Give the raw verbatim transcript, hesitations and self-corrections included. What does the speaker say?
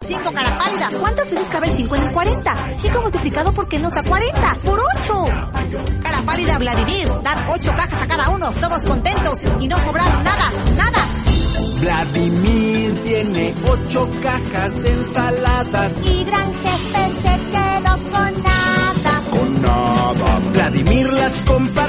cinco, cara pálida. ¿Cuántas veces cabe el cinco en el cuarenta? cinco multiplicado por qué nos da cuarenta. ¡Por ocho! Cara pálida, Vladimir. Dar ocho cajas a cada uno, todos contentos y no sobraron nada, nada. Vladimir tiene ocho cajas de ensaladas. Y gran jefe se quedó con nada. Con nada. Vladimir las compra